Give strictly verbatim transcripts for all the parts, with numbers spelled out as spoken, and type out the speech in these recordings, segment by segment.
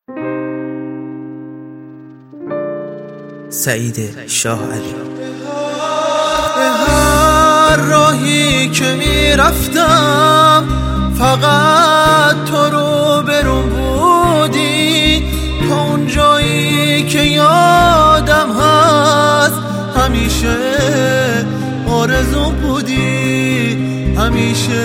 سعید شاه علی. به هر راهی که میرفتم فقط تو رو برون بودی، تو اون جایی که یادم هست همیشه آرزو بودی، همیشه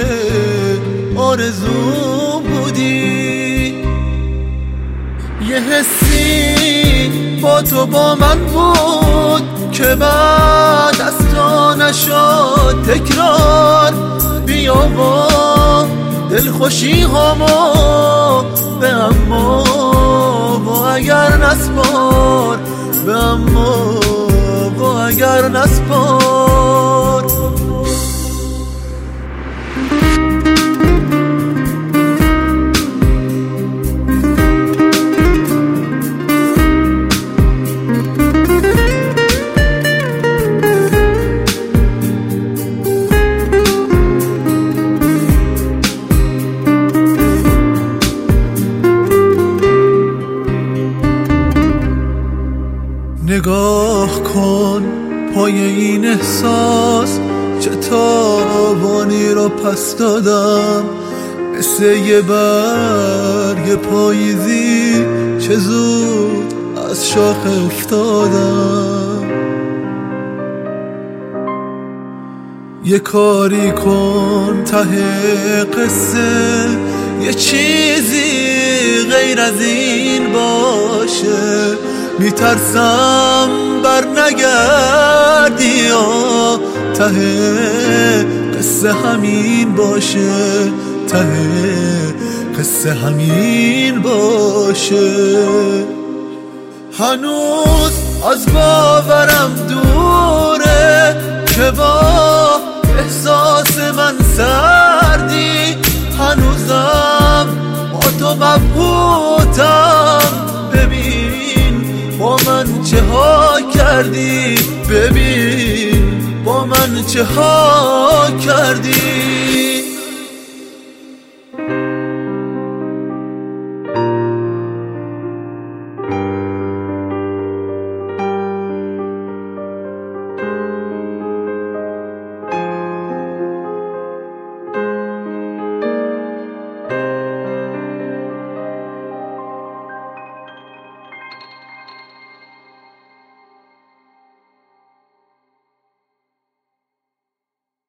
آرزو بودی. یه حسی با تو با من بود که بعد از تو نشد تکرار. بیا با دلخوشی هامو به اما با اگر نسپار، به اما با اگر نسپار. نگاه کن پای این احساس چه تاوانی رو پس دادم، مثل یه برگ پاییزی چه زود از شاخه افتادم. یه کاری کن ته قصه یه چیزی غیر از این باشه، میترسم بر نگردی یا ته قصه همین باشه، ته قصه همین باشه. هنوز از باورم دوره که با احساس من سردی، هنوزم با تو مبهوتم. ببین با من چه ها کردی، ببین با من چه ها کردی.